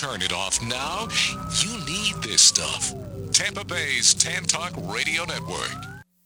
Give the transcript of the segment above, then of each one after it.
turn it off now. You need this stuff. Tampa Bay's Tan Talk Radio Network.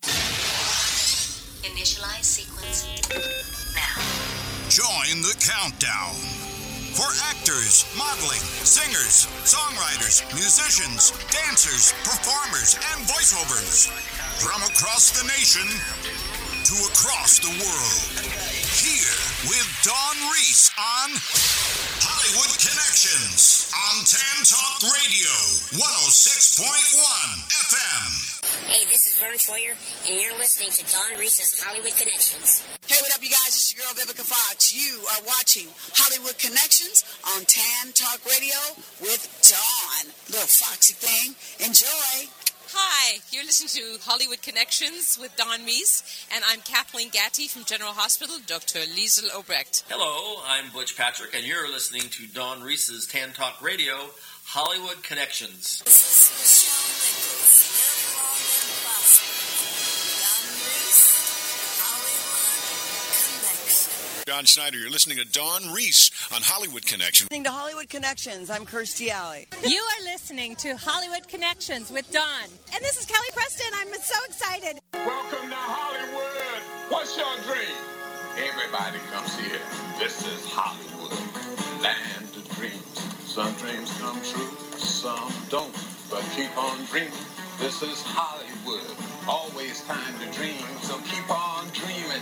Initialize sequence now. Join the countdown. For actors, modeling, singers, songwriters, musicians, dancers, performers, and voiceovers from across the nation to across the world. Here with Dawn Reese on Hollywood Connections on Tan Talk Radio 106.1 FM. Hey, this is Vern Troyer, and you're listening to Dawn Reese's Hollywood Connections. Hey, what up, you guys? It's your girl, Vivica Fox. You are watching Hollywood Connections on Tan Talk Radio with Dawn. Little foxy thing. Enjoy. Hi, you're listening to Hollywood Connections with Dawn Reese, and I'm Kathleen Gatty from General Hospital, Dr. Liesl Obrecht. Hello, I'm Butch Patrick, and you're listening to Dawn Reese's Tan Talk Radio, Hollywood Connections. This is Michelle Nichols. Live long and prosper. Dawn Reese, Hollywood Connections. John Schneider, you're listening to Dawn Reese on Hollywood Connection. Listening to Hollywood Connections. I'm Kirstie Alley. You are listening to Hollywood Connections with Dawn. And this is Kelly Preston. I'm so excited. Welcome to Hollywood. What's your dream? Everybody comes here. This is Hollywood, land of dreams. Some dreams come true, some don't. But keep on dreaming. This is Hollywood. Always time to dream, so keep on dreaming.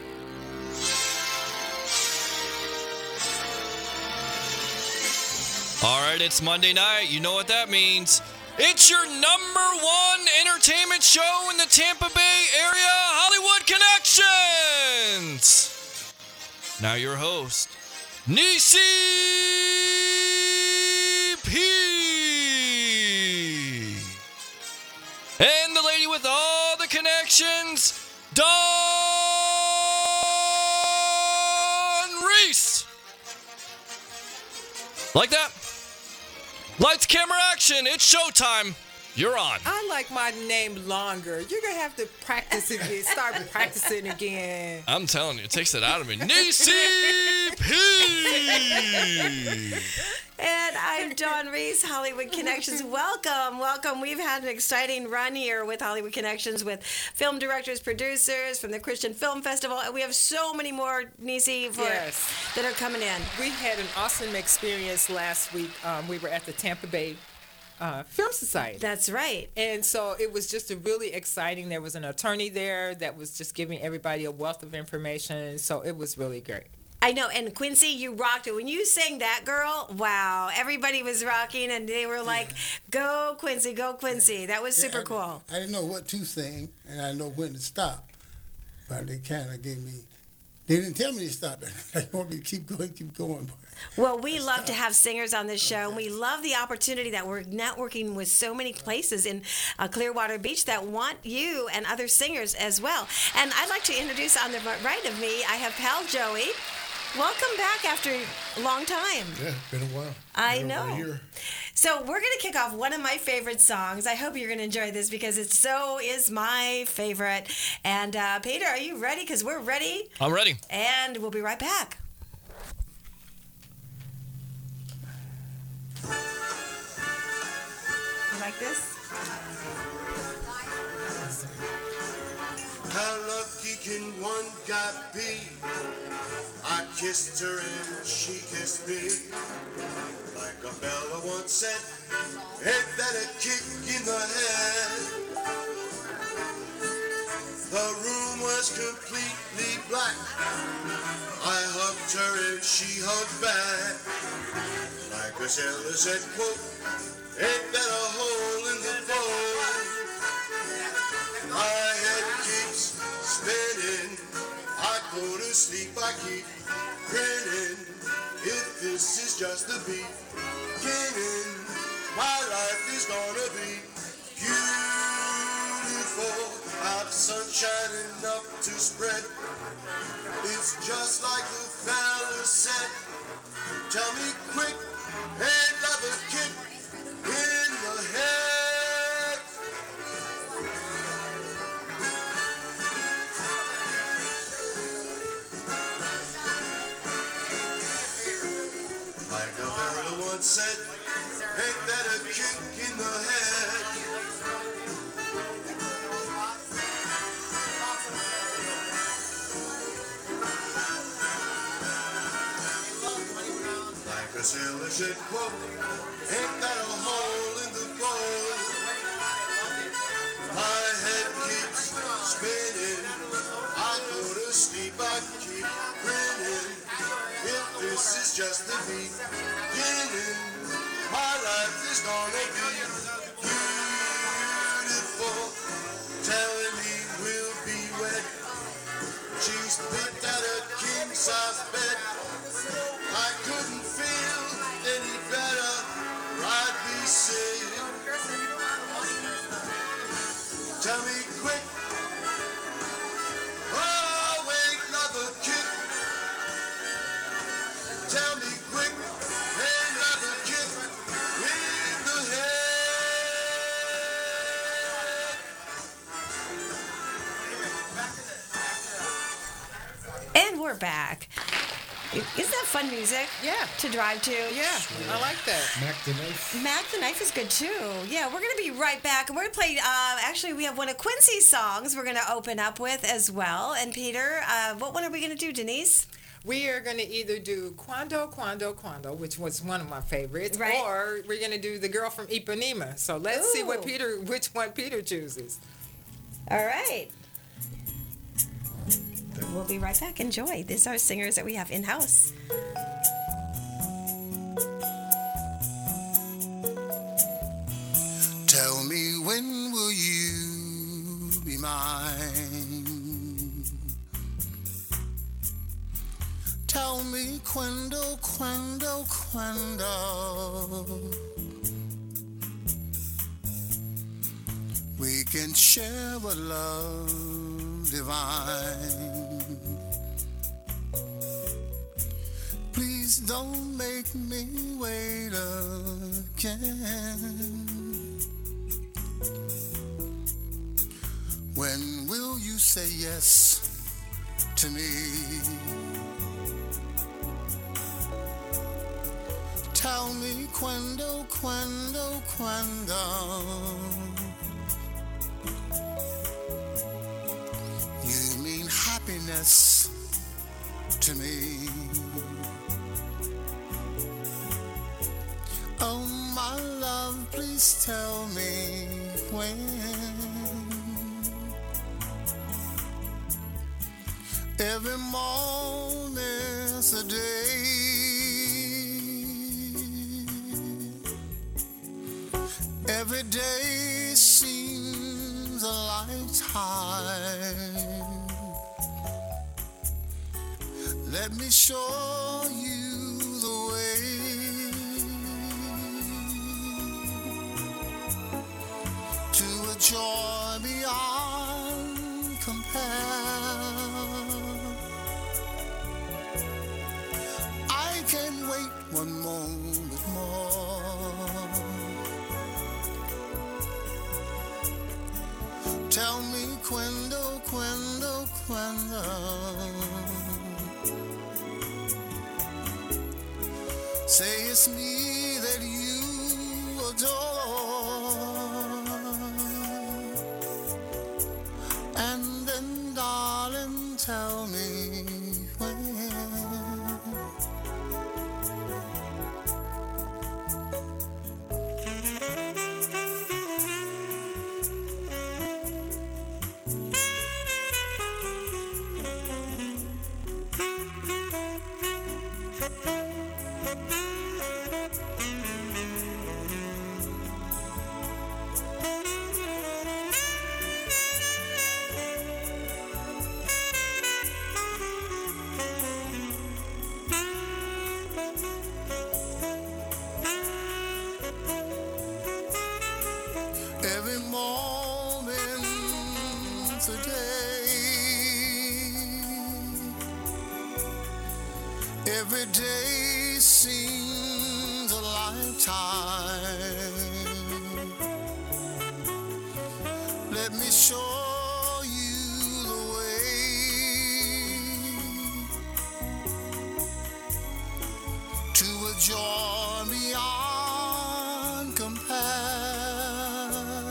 All right, it's Monday night. You know what that means. It's your number one entertainment show in the Tampa Bay area, Hollywood Connections. Now your host, Nisi P. And the lady with all the connections, Dawn Reese. Like that? Lights, camera, action. It's showtime. You're on. I like my name longer. You're going to have to practice it again. Start practicing again. I'm telling you, it takes it out of me. Nisi P. And I'm Dawn Reese, Hollywood Connections. Welcome, welcome. We've had an exciting run here with Hollywood Connections with film directors, producers from the Christian Film Festival. And we have so many more, Nisi, that are coming in. We had an awesome experience last week. We were at the Tampa Bay Film Society. That's right. And so it was just a really exciting. There was an attorney there that was just giving everybody a wealth of information. So it was really great. I know, and Quincy, you rocked it. When you sang that, girl, wow, everybody was rocking, and they were like, go, Quincy, go, Quincy. That was super cool. I didn't know what to sing, and I know when to stop, but they kind of gave me, they didn't tell me to stop. They want me to keep going. Well, we love to have singers on this show, and we love the opportunity that we're networking with so many places in Clearwater Beach that want you and other singers as well. And I'd like to introduce on the right of me, I have pal Joey. Welcome back after a long time. Yeah, it's been a while. I know. So we're going to kick off one of my favorite songs. I hope you're going to enjoy this because it so is my favorite. And Peter, are you ready? Because we're ready. I'm ready. And we'll be right back. You like this? How lucky can one guy be? I kissed her and she kissed me. Like a fella once said, ain't that a kick in the head? The room was completely black. I hugged her and she hugged back. Like a sailor said, quote, ain't that a hole in the boat? My head keeps spinning. I go to sleep, I keep grinning. If this is just the beginning, my life is gonna be beautiful. I've sunshine enough to spread. It's just like the fella said. Tell me quick, ain't that a kick in the head? Like a fella once said, mother said, quote, ain't that a hole in the bowl? My head keeps spinning. I go to sleep, I keep grinning. If this is just the beginning, my life is gonna be beautiful. Telling me we'll be wed. She's picked out a king-size bed. I couldn't feel any better. I'd be sick. Tell me quick. Oh, ain't another kick. Tell me quick. Ain't another kick in the head. And we're back. Isn't that fun music? Yeah. To drive to? Yeah, I like that. Mac the Knife. Mac the Knife is good too. Yeah, we're going to be right back. And we're going to play, actually, we have one of Quincy's songs we're going to open up with as well. And Peter, what one are we going to do, Denise? We are going to either do Quando, which was one of my favorites, Right. or we're going to do The Girl from Ipanema. So let's see which one Peter chooses. All right. We'll be right back. Enjoy. These are singers that we have in-house. Tell me, when will you be mine? Tell me, quando. We can share a love divine. Please don't make me wait again. When will you say yes to me? Tell me, quando. You mean happiness to me. Oh, my love, please tell me when. Every moment's a day. Every day seems a lifetime. Let me show you the way to a joy beyond compare. I can't wait one moment more. Tell me, quando. Say it's me that you adore. And then, darling, tell me when. Every moment's a day. Every day seems a lifetime. Let me show you the way to a joy beyond compare.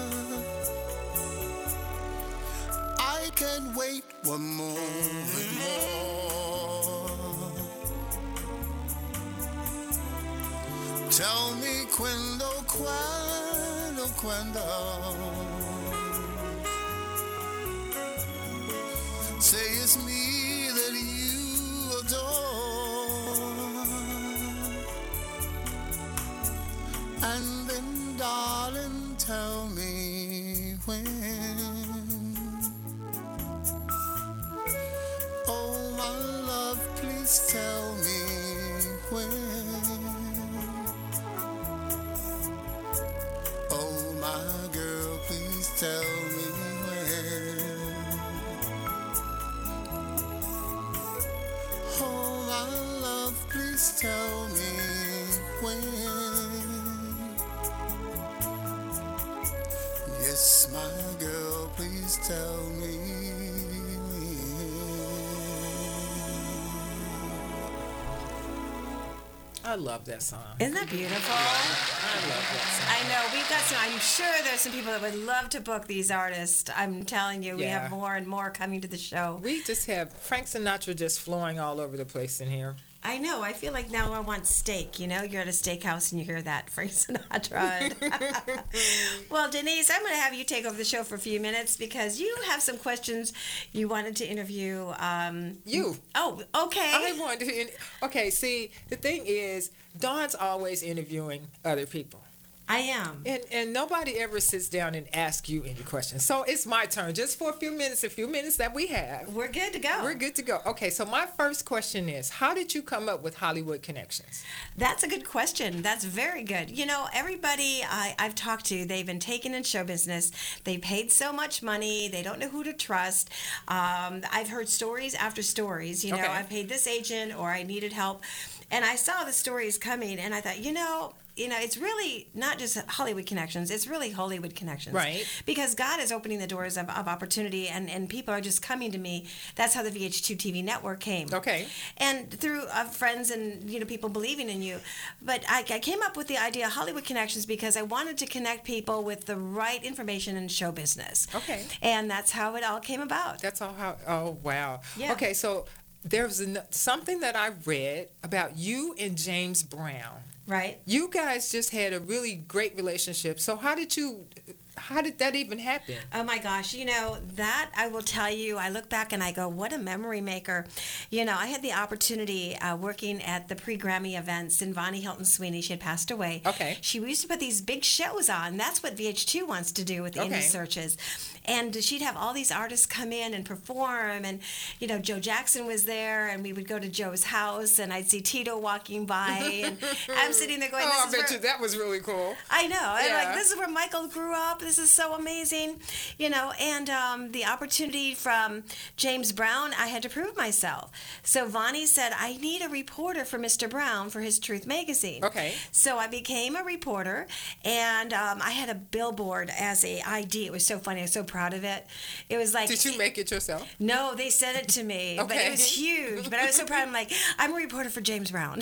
I can't wait one moment more. Tell me quando, quando, quando. Say it's me that you adore. And then, darling, tell me when. Oh, my love, please tell me when. Oh, my girl, please tell me when. Oh, my love, please tell me when. Yes, my girl, please tell me. I love that song. Isn't that beautiful? I love that song. I know. We've got some, I'm sure there's some people that would love to book these artists. I'm telling you, we Yeah. have more and more coming to the show. We just have Frank Sinatra just flowing all over the place in here. I know. I feel like now I want steak. You know, you're at a steakhouse and you hear that Frank Sinatra. Well, Denise, I'm going to have you take over the show for a few minutes because you have some questions you wanted to interview. You. Oh, okay. I wanted to. Okay, see, the thing is, Dawn's always interviewing other people. I am. And nobody ever sits down and asks you any questions. So it's my turn, just for a few minutes that we have. We're good to go. We're good to go. Okay, so my first question is, how did you come up with Hollywood Connections? That's a good question. That's very good. You know, everybody I've talked to, they've been taken in show business. They paid so much money. They don't know who to trust. I've heard stories after stories. You know, Okay. I paid this agent or I needed help. And I saw the stories coming and I thought, you know, it's really not just Hollywood Connections. It's really Hollywood Connections. Right. Because God is opening the doors of opportunity and people are just coming to me. That's how the VH2 TV network came. Okay. And through friends and, people believing in you. But I came up with the idea of Hollywood Connections because I wanted to connect people with the right information in show business. Okay. And that's how it all came about. That's all how, oh, wow. Yeah. Okay, so there's something that I read about you and James Brown. Right. You guys just had a really great relationship. So how did that even happen? Oh my gosh, that I will tell you, I look back and I go, what a memory maker. I had the opportunity working at the pre-Grammy events in Vonnie Hilton Sweeney. She had passed away. Okay. She used to put these big shows on. That's what VH2 wants to do with the Okay. indie searches. And she'd have all these artists come in and perform. And, Joe Jackson was there. And we would go to Joe's house. And I'd see Tito walking by. And I'm sitting there going, I bet you that was really cool. I know. I'm Yeah. like, this is where Michael grew up. This is so amazing. And the opportunity from James Brown, I had to prove myself. So Vonnie said, I need a reporter for Mr. Brown for his Truth magazine. Okay. So I became a reporter, and I had a billboard as a ID. It was so funny. I was so proud of it. It was like... Did you make it yourself? No, they sent it to me. But Okay. it was huge. But I was so proud. I'm like, I'm a reporter for James Brown.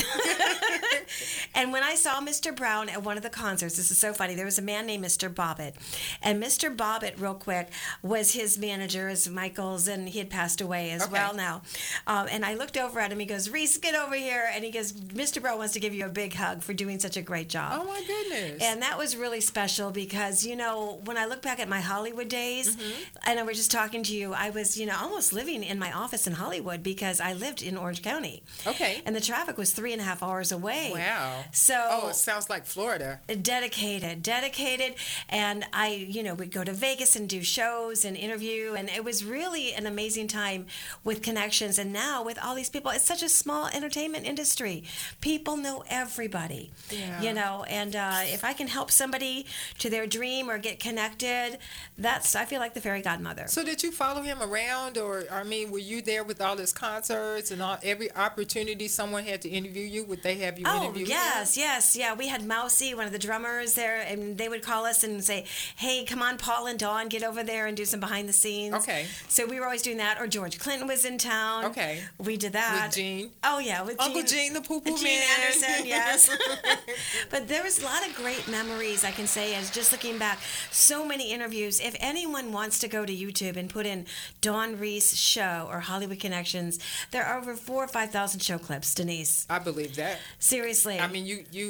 And when I saw Mr. Brown at one of the concerts, this is so funny, there was a man named Mr. Bobbitt. And Mr. Bobbitt, real quick, was his manager as Michael's, and he had passed away as Okay. well now. And I looked over at him. He goes, Reese, get over here. And he goes, Mr. Brown wants to give you a big hug for doing such a great job. Oh, my goodness. And that was really special because, when I look back at my Hollywood days, and I was just talking to you, I was, almost living in my office in Hollywood because I lived in Orange County. Okay. And the traffic was 3.5 hours away. Wow. So. Oh, it sounds like Florida. Dedicated. And I, would go to Vegas and do shows and interview. And it was really an amazing time with connections. And now with all these people, it's such a small entertainment industry. People know everybody, Yeah. and if I can help somebody to their dream or get connected, I feel like the fairy godmother. So did you follow him around, or were you there with all his concerts and every opportunity someone had to interview you? Would they have you interview him? Yes. Yeah, we had Mousy, one of the drummers there, and they would call us and say, hey, come on, Paul and Dawn, get over there and do some behind the scenes. Okay. So we were always doing that. Or George Clinton was in town. Okay. We did that. With Gene? Oh, yeah, with Uncle Gene, the poo-poo Gene man. Anderson, yes. But there was a lot of great memories, I can say, as just looking back. So many interviews. If anyone wants to go to YouTube and put in Dawn Reese Show or Hollywood Connections, there are over 4,000 or 5,000 show clips, Denise. I believe that. Seriously. You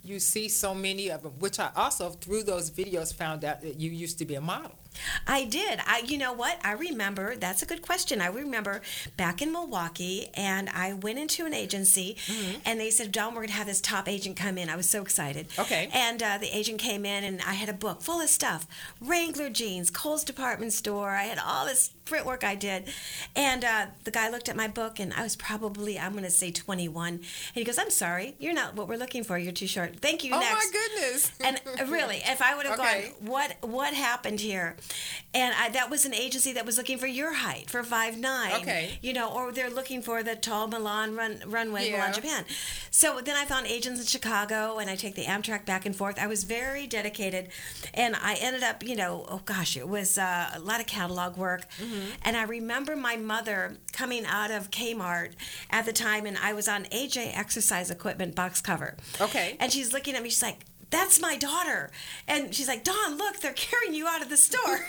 you see so many of them, which I also, through those videos, found out that you used to be a model. I did. You know what? I remember, that's a good question. I remember back in Milwaukee, and I went into an agency, and they said, Dawn, we're going to have this top agent come in. I was so excited. Okay. And the agent came in, and I had a book full of stuff. Wrangler jeans, Kohl's department store. I had all this print work I did. And the guy looked at my book, and I was probably, I'm going to say 21. And he goes, I'm sorry, you're not what we're looking for. You're too short. Thank you, Oh, next. my goodness. And really, if I would have Okay. gone, what happened here? And that was an agency that was looking for your height, for 5'9". Okay. You know, or they're looking for the tall Milan runway, Yeah. Milan, Japan. So then I found agents in Chicago, and I take the Amtrak back and forth. I was very dedicated, and I ended up, you know, oh gosh, it was a lot of catalog work. And I remember my mother coming out of Kmart at the time, and I was on AJ Exercise Equipment box cover. Okay. And she's looking at me, she's like, that's my daughter. And she's like, Dawn, look, they're carrying you out of the store.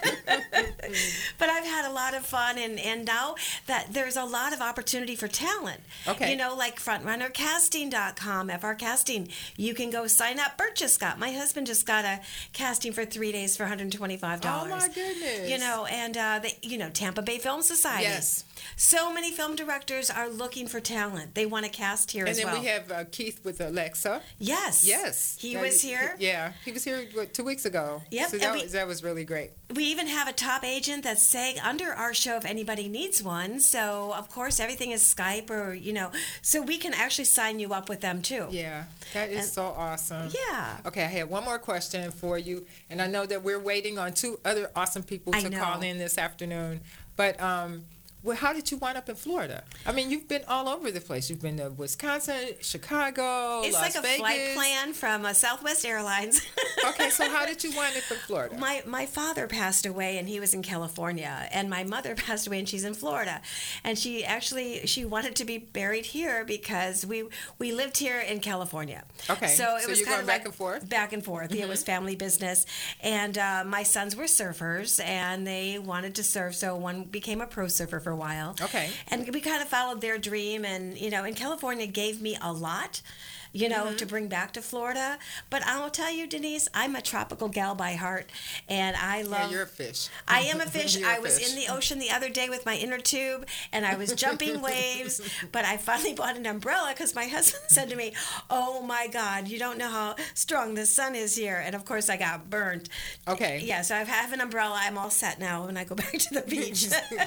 But I've had a lot of fun, and now that there's a lot of opportunity for talent. Okay. You know, like frontrunnercasting.com, FR Casting. You can go sign up. Bert just got, my husband just got a casting for 3 days for $125. Oh, my goodness. You know, and, Tampa Bay Film Society. Yes. So many film directors are looking for talent. They want to cast here And as then well. we have Keith with Alexa. Yes. Yes. He was here. Yeah. He was here, 2 weeks ago. Yep, So and that was really great. We even have a top agent that's saying under our show if anybody needs one. So, of course, everything is Skype or, you know, so we can actually sign you up with them too. Yeah, that is so awesome. Yeah. Okay, I have one more question for you, and I know that we're waiting on 2 other awesome people I to know. call in this afternoon. But well, how did you wind up in Florida? I mean, you've been all over the place. You've been to Wisconsin, Chicago, It's Las like a Vegas. flight plan from Southwest Airlines. Okay, so how did you wind up in Florida? My father passed away, and he was in California, and my mother passed away, and she's in Florida. And she wanted to be buried here because we lived here in California. Okay, so it so was you're kind going of back and forth? Back and forth. It was family business, and my sons were surfers, and they wanted to surf. So one became a pro surfer for a while. Okay. And we kind of followed their dream, and and California gave me a lot, to bring back to Florida. But I'll tell you, Denise, I'm a tropical gal by heart, and I love. Yeah, you're a fish. I am a fish. You're a I was fish. in the ocean the other day with my inner tube, and I was jumping waves. But I finally bought an umbrella because my husband said to me, "Oh my God, you don't know how strong the sun is here." And of course, I got burnt. Okay. Yeah, so I have an umbrella. I'm all set now when I go back to the beach.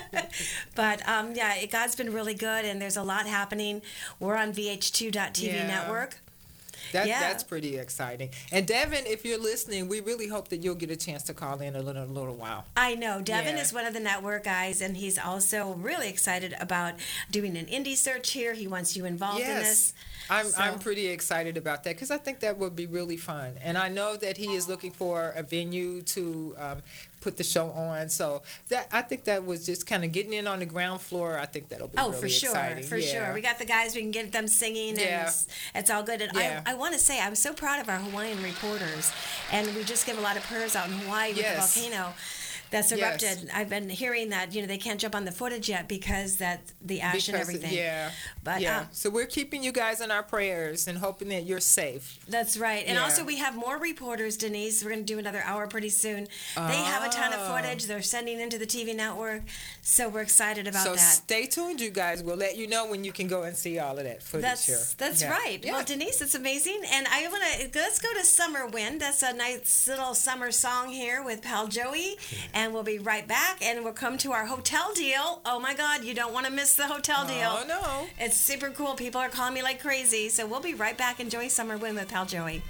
But God's been really good, and there's a lot happening. We're on VH2.TV Yeah. network. That's pretty exciting. And Devin, if you're listening, we really hope that you'll get a chance to call in a little while. I know. Devin Yeah. is one of the network guys, and he's also really excited about doing an indie search here. He wants you involved in this. I'm pretty excited about that because I think that would be really fun. And I know that he is looking for a venue to put the show on. So I think that was just kind of getting in on the ground floor. I think that'll be really for sure, exciting. for sure. We got the guys. We can get them singing, and it's all good. And Yeah. I want to say I'm so proud of our Hawaiian reporters, and we just give a lot of prayers out in Hawaii with the volcano that's erupted. Yes. I've been hearing that they can't jump on the footage yet because the ash and everything. But so we're keeping you guys in our prayers and hoping that you're safe. That's right. And Yeah. also we have more reporters, Denise. We're going to do another hour pretty soon. They have a ton of footage. They're sending into the TV network. So we're excited about So that. stay tuned, you guys. We'll let you know when you can go and see all of that footage here. That's Yeah. right. Yeah. Well, Denise, it's amazing. And I want to let's go to Summer Wind. That's a nice little summer song here with Pal Joey. And we'll be right back. And we'll come to our hotel deal. Oh my God, you don't want to miss the hotel deal. Oh no. It's super cool. People are calling me like crazy. So we'll be right back. Enjoy Summer Wind with Pal Joey.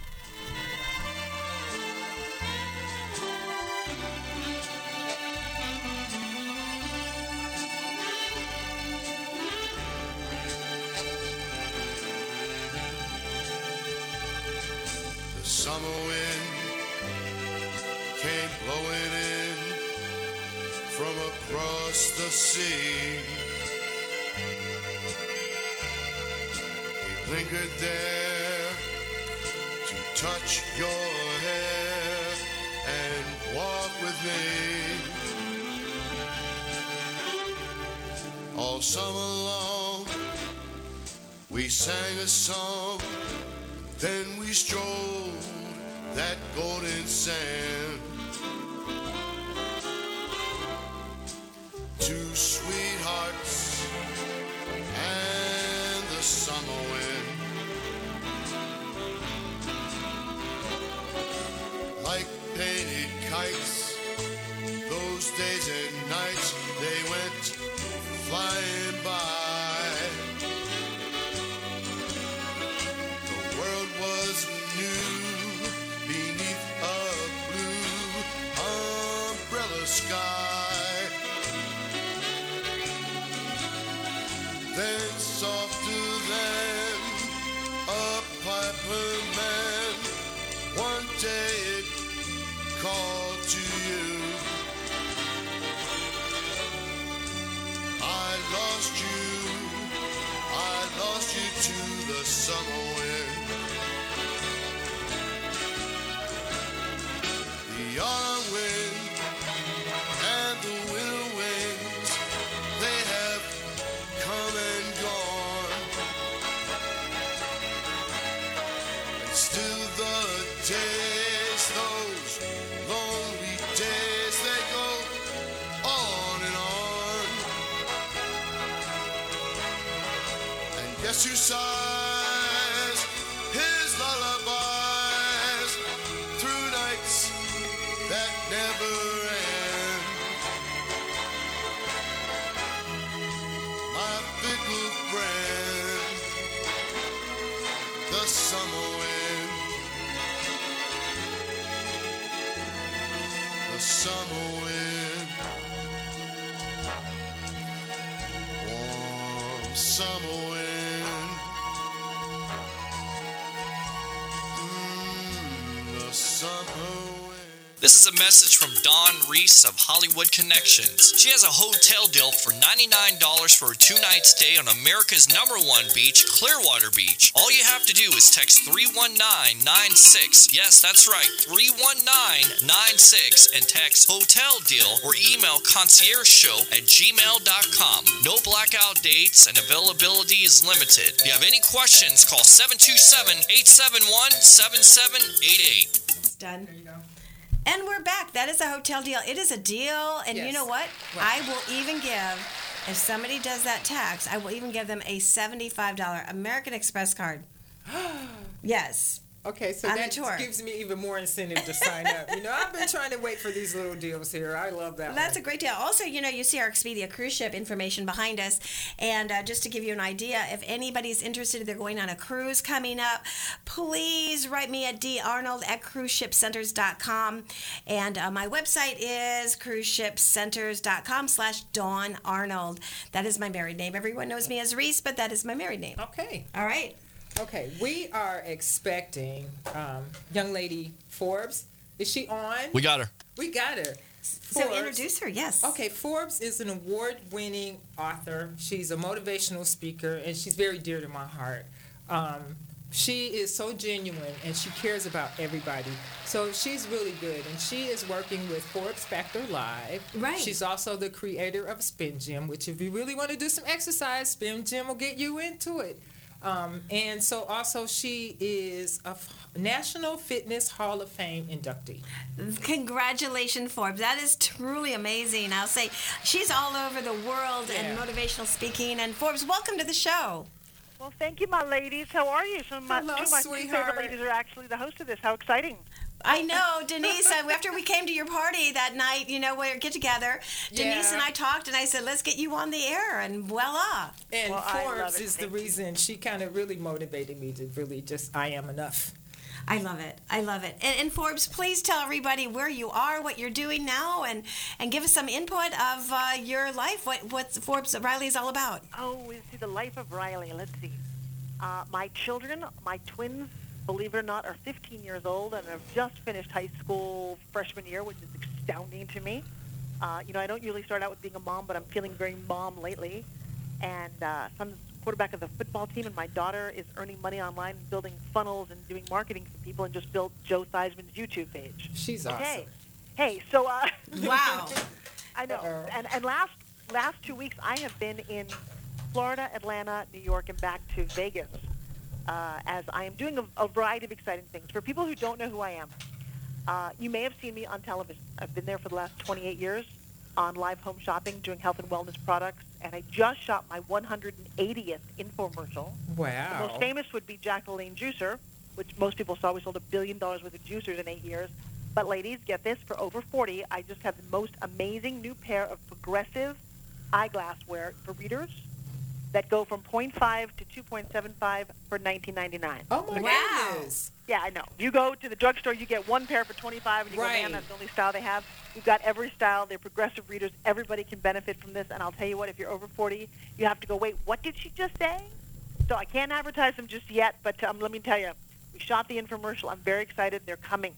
The summer wind came blowing in from across the sea. He lingered there to touch your hair and walk with me. All summer long we sang a song Then we strolled that golden sand. Two sweethearts and the summer wind. Like painted kites, those days and nights, they went flying by. The world was new beneath a blue umbrella sky. Then softer than a piper man, one day it called to you. I lost you to the summer wind. The autumn wind and the winter winds, they have come and gone. And still the days, those lonely days, they go on and on. And guess who sighs his lullabies through nights that never end? My fickle friend, the summer wind, the summer wind, warm summer wind, the summer wind. This is a message from Dawn Reese of Hollywood Connections. She has a hotel deal for $99 for a 2-night stay on America's #1 beach, Clearwater Beach. All you have to do is text 31996. Yes, that's right, 31996, and text hotel deal or email conciergeshow@gmail.com. No blackout dates and availability is limited. If you have any questions, call 727-871-7788. Done. And we're back. That is a hotel deal. It is a deal. And you know what? I will even give, if somebody does that tax, I will even give them a $75 American Express card. Yes. Okay, so that gives me even more incentive to sign up. I've been trying to wait for these little deals here. I love that. That's a great deal. Also, you see our Expedia cruise ship information behind us. And just to give you an idea, if anybody's interested, they're going on a cruise coming up, please write me at darnold@cruiseshipcenters.com. And my website is cruiseshipcenters.com/Dawn Arnold. That is my married name. Everyone knows me as Reese, but that is my married name. Okay. All right. Okay, we are expecting young lady Forbes. Is she on? We got her. We got her. So introduce her, yes. Okay, Forbes is an award-winning author. She's a motivational speaker, and she's very dear to my heart. She is so genuine, and she cares about everybody. So she's really good, and she is working with Forbes Factor Live. Right. She's also the creator of Spin Gym, which if you really want to do some exercise, Spin Gym will get you into it. And so also she is a National Fitness Hall of Fame inductee. Congratulations, Forbes. That is truly amazing. I'll say she's all over the world in motivational speaking. And Forbes, welcome to the show. Well, thank you, my ladies. How are you? Hello, two of my two favorite ladies are actually the host of this. How exciting. I know, Denise, after we came to your party that night, we get together, Denise and I talked, and I said, let's get you on the air, and voila. And Forbes is the reason she kind of really motivated me to really just, I am enough. I love it. I love it. And Forbes, please tell everybody where you are, what you're doing now, and give us some input of your life, what Forbes Riley is all about. Oh, we see the life of Riley. Let's see. My children, my twins, believe it or not, are 15 years old and have just finished high school freshman year, which is astounding to me. I don't usually start out with being a mom, but I'm feeling very mom lately. And son's quarterback of the football team, and my daughter is earning money online, building funnels and doing marketing for people, and just built Joe Theismann's YouTube page. She's awesome. Hey, so wow. I know. And last 2 weeks, I have been in Florida, Atlanta, New York, and back to Vegas. as I am doing a variety of exciting things. For people who don't know who I am, you may have seen me on television. I've been there for the last 28 years on live home shopping, doing health and wellness products, and I just shot my 180th infomercial. Wow. The most famous would be Jacqueline Juicer, which most people saw. We sold $1 billion worth of juicers in 8 years. But ladies, get this, for over 40, I just have the most amazing new pair of progressive eyeglasswear for readers that go from 0.5 to 2.75 for $19.99. Oh, my goodness. Yeah, I know. You go to the drugstore, you get one pair for $25, and you go, man, that's the only style they have. We've got every style. They're progressive readers. Everybody can benefit from this. And I'll tell you what, if you're over 40, you have to go, wait, what did she just say? So I can't advertise them just yet, but let me tell you, we shot the infomercial. I'm very excited. They're coming.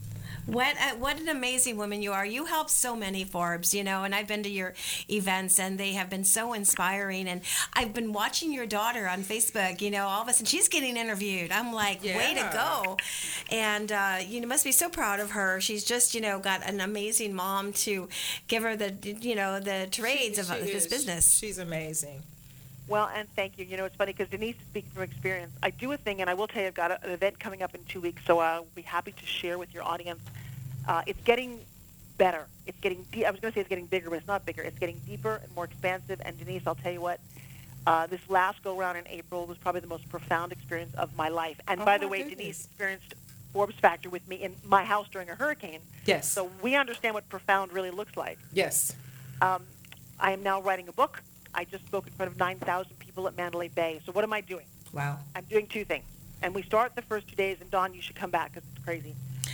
What an amazing woman you are. You help so many, Forbes, and I've been to your events, and they have been so inspiring. And I've been watching your daughter on Facebook, all of a sudden she's getting interviewed. I'm like, way to go. And you must be so proud of her. She's just, got an amazing mom to give her the, the trades of this business. She's amazing. Well, and thank you. It's funny because Denise is speaking from experience. I do a thing, and I will tell you, I've got an event coming up in 2 weeks, so I'll be happy to share with your audience. It's getting better. It's getting I was going to say it's getting bigger, but it's not bigger. It's getting deeper and more expansive. And Denise, I'll tell you what, this last go-round in April was probably the most profound experience of my life. And by the way, Denise experienced Forbes Factor with me in my house during a hurricane. Yes. So we understand what profound really looks like. Yes. I am now writing a book. I just spoke in front of 9,000 people at Mandalay Bay. So what am I doing? Wow. I'm doing two things. And we start the first 2 days, and Dawn, you should come back because it's crazy.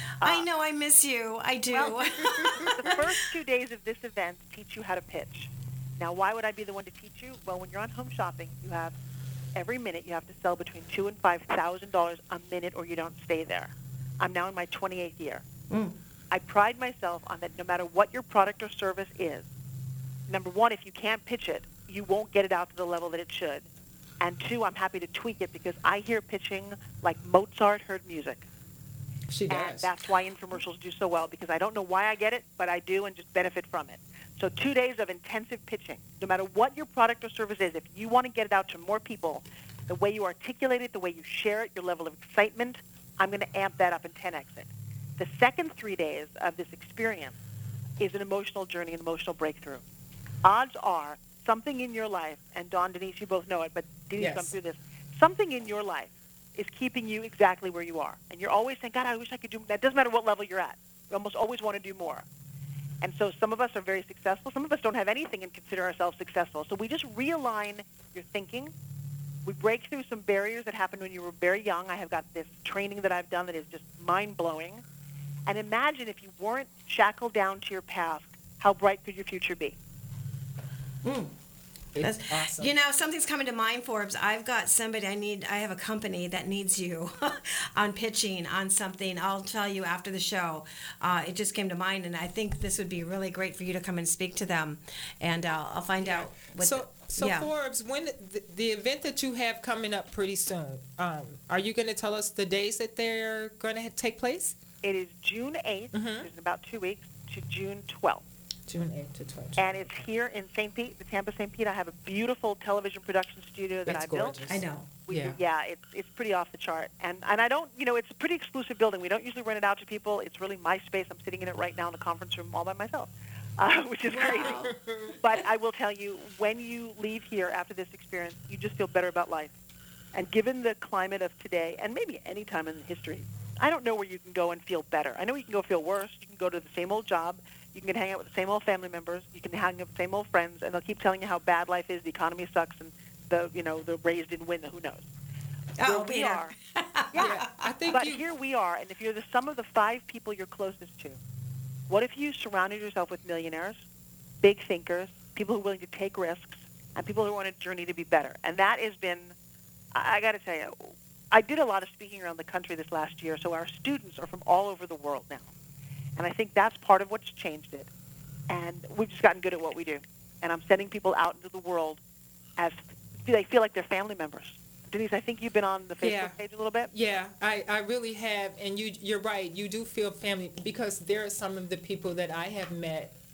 I know, I miss you. I do. Well, the first 2 days of this event teach you how to pitch. Now, why would I be the one to teach you? Well, when you're on home shopping, you have every minute you have to sell between $2,000 and $5,000 a minute, or you don't stay there. I'm now in my 28th year. I pride myself on that. No matter what your product or service is, number one, if you can't pitch it, you won't get it out to the level that it should. And two, I'm happy to tweak it because I hear pitching like Mozart heard music. She does. And that's why infomercials do so well, because I don't know why I get it, but I do and just benefit from it. So 2 days of intensive pitching. No matter what your product or service is, if you want to get it out to more people, the way you articulate it, the way you share it, your level of excitement, I'm going to amp that up and 10x it. The second 3 days of this experience is an emotional journey, an emotional breakthrough. Odds are something in your life, and Dawn, Denise, you both know it, but Denise, come through this, something in your life is keeping you exactly where you are. And you're always saying, God, I wish I could do that. Doesn't matter what level you're at. You almost always want to do more. And so some of us are very successful. Some of us don't have anything and consider ourselves successful. So we just realign your thinking. We break through some barriers that happened when you were very young. I have got this training that I've done that is just mind-blowing. And imagine if you weren't shackled down to your past, how bright could your future be? It's awesome. Something's coming to mind, Forbes. I've got somebody I have a company that needs you on pitching on something. I'll tell you after the show. It just came to mind, and I think this would be really great for you to come and speak to them. And I'll find out what Forbes, when the event that you have coming up pretty soon, are you going to tell us the days that they're going to take place? It is June 8th, which is in about 2 weeks, to June 12th. June 8th to 12th. And it's here in St. Pete, the Tampa St. Pete. I have a beautiful television production studio that I built. I know. It's pretty off the chart. And I don't, it's a pretty exclusive building. We don't usually rent it out to people. It's really my space. I'm sitting in it right now in the conference room all by myself, which is crazy. But I will tell you, when you leave here after this experience, you just feel better about life. And given the climate of today, and maybe any time in history, I don't know where you can go and feel better. I know you can go feel worse. You can go to the same old job. You can hang out with the same old family members. You can hang out with the same old friends, and they'll keep telling you how bad life is. The economy sucks, and the Rays didn't win. Who knows? Oh, we are. I think. But here we are, and if you're the sum of the 5 people you're closest to, what if you surrounded yourself with millionaires, big thinkers, people who are willing to take risks, and people who are on a journey to be better? And that has been, I got to tell you, I did a lot of speaking around the country this last year, so our students are from all over the world now. And I think that's part of what's changed it. And we've just gotten good at what we do. And I'm sending people out into the world as they feel like they're family members. Denise, I think you've been on the Facebook page a little bit. Yeah, I really have. And you're right. You do feel family, because there are some of the people that I have met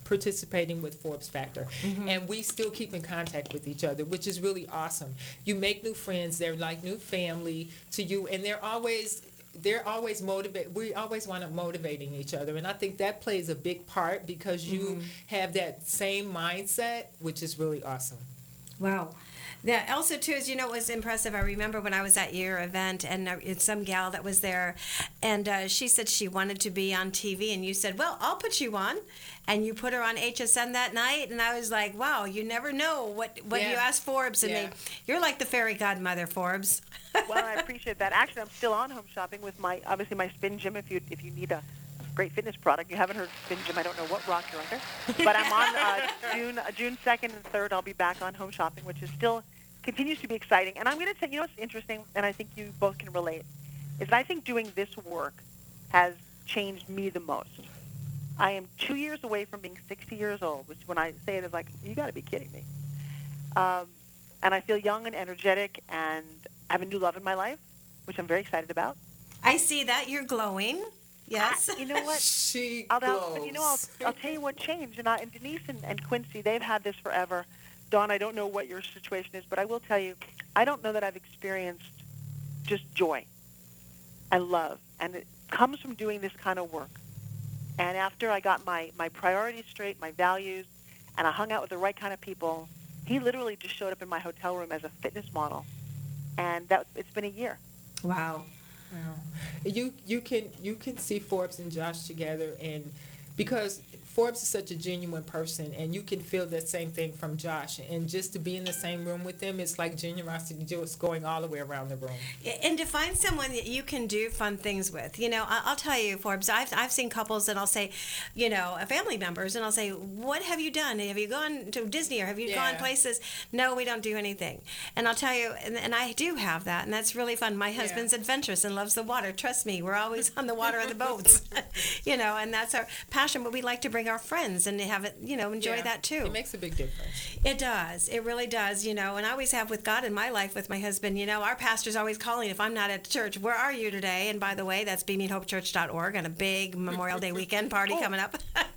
participating with Forbes Factor. And we still keep in contact with each other, which is really awesome. You make new friends, they're like new family to you, and they're always motivated. We always want to motivating each other, and I think that plays a big part because you have that same mindset, which is really awesome. Wow. Yeah, also, too, as you know, it was impressive. I remember when I was at your event, and it's some gal that was there, and she said she wanted to be on TV, and you said, well, I'll put you on, and you put her on HSN that night, and I was like, wow, you never know what you asked Forbes, and you're like the fairy godmother, Forbes. Well, I appreciate that. Actually, I'm still on Home Shopping with my Spin Gym. If you need a great fitness product, you haven't heard of Spin Gym, I don't know what rock you're under. But I'm on June 2nd and 3rd. I'll be back on Home Shopping, which is still continues to be exciting. And I'm going to tell you, what's interesting, and I think you both can relate, is that I think doing this work has changed me the most. I am 2 years away from being 60 years old, which when I say it is like, you got to be kidding me. And I feel young and energetic, and I have a new love in my life, which I'm very excited about. I see that. You're glowing. Yes. You know what? She I'll tell you what changed. And Denise and Quincy, they've had this forever. Dawn, I don't know what your situation is, but I will tell you, I don't know that I've experienced just joy and love. And it comes from doing this kind of work. And after I got my priorities straight, my values, and I hung out with the right kind of people, he literally just showed up in my hotel room as a fitness model. And it's been a year. Wow. You can see Forbes and Josh together, and because Forbes is such a genuine person, and you can feel that same thing from Josh. And just to be in the same room with them, it's like generosity just going all the way around the room. And to find someone that you can do fun things with. You know, I'll tell you, Forbes, I've seen couples that I'll say, you know, family members, and I'll say, what have you done? Have you gone to Disney or have you gone places? No, we don't do anything. And I'll tell you, and I do have that, and that's really fun. My husband's adventurous and loves the water. Trust me, we're always on the water of the boats. You know, and that's our passion, but we like to bring our friends and have it, you know, enjoy that too. It makes a big difference. It does. It really does, you know, and I always have with God in my life with my husband. You know, our pastor's always calling if I'm not at church. Where are you today? And by the way, that's beaminghopechurch.org and a big Memorial Day weekend party coming up.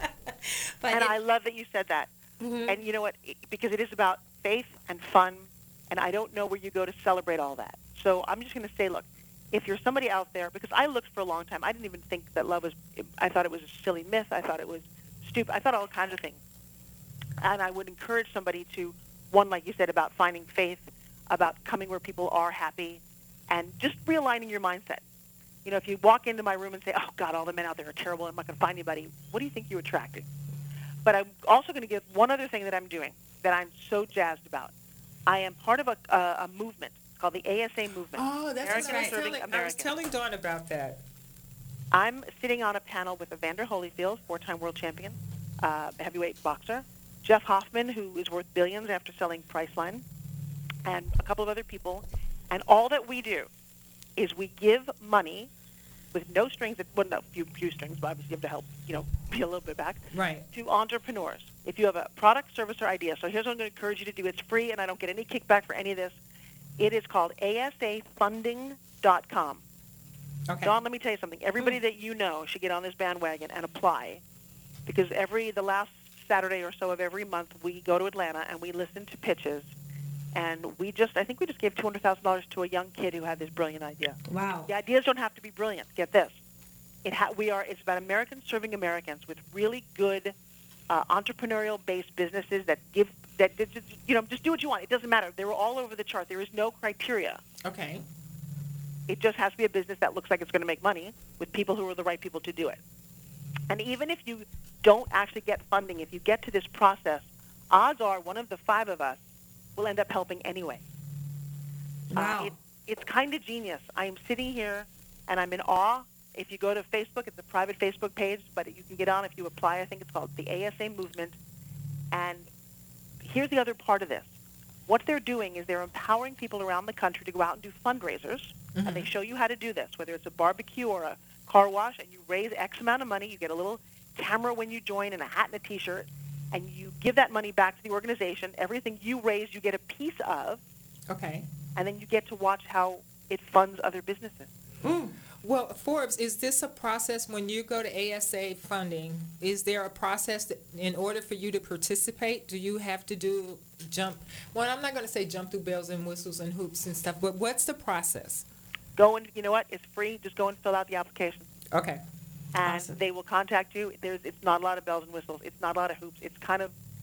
I love that you said that. And you know what? Because it is about faith and fun, and I don't know where you go to celebrate all that. So I'm just going to say, look, if you're somebody out there, because I looked for a long time. I didn't even think that love was, I thought it was a silly myth. I thought it was stupid. I thought all kinds of things. And I would encourage somebody to, one, like you said, about finding faith, about coming where people are happy, and just realigning your mindset. You know, if you walk into my room and say, oh, God, all the men out there are terrible, I'm not going to find anybody, what do you think you attracted? But I'm also going to give one other thing that I'm doing that I'm so jazzed about. I am part of a movement called the ASA movement. Oh, that's what I was telling Dawn about that. I'm sitting on a panel with Evander Holyfield, 4-time world champion, heavyweight boxer, Jeff Hoffman, who is worth billions after selling Priceline, and a couple of other people. And all that we do is we give money with no strings, well, no, few strings, but obviously you have to help, you know, be a little bit back, to entrepreneurs. If you have a product, service, or idea. So here's what I'm going to encourage you to do. It's free, and I don't get any kickback for any of this. It is called asafunding.com. Okay. Dawn, let me tell you something. Everybody that you know should get on this bandwagon and apply, because the last Saturday or so of every month we go to Atlanta and we listen to pitches, and I think we just gave $200,000 to a young kid who had this brilliant idea. Wow. The ideas don't have to be brilliant. Get this. It's about Americans serving Americans with really good entrepreneurial-based businesses that just do what you want. It doesn't matter. They were all over the chart. There is no criteria. Okay. It just has to be a business that looks like it's going to make money with people who are the right people to do it. And even if you don't actually get funding, if you get to this process, odds are one of the 5 of us will end up helping anyway. Wow. It's kind of genius. I am sitting here, and I'm in awe. If you go to Facebook, it's a private Facebook page, but you can get on if you apply. I think it's called the ASA Movement. And here's the other part of this. What they're doing is they're empowering people around the country to go out and do fundraisers, and they show you how to do this, whether it's a barbecue or a car wash, and you raise X amount of money. You get a little camera when you join and a hat and a T-shirt, and you give that money back to the organization. Everything you raise, you get a piece of. Okay. And then you get to watch how it funds other businesses. Well, Forbes, is this a process when you go to ASA funding? Is there a process that in order for you to participate? Do you have to well, I'm not going to say jump through bells and whistles and hoops and stuff, but what's the process? Go and, you know what? It's free. Just go and fill out the application. Okay. And Awesome. they will contact you. It's not a lot of bells and whistles. It's not a lot of hoops. It's kind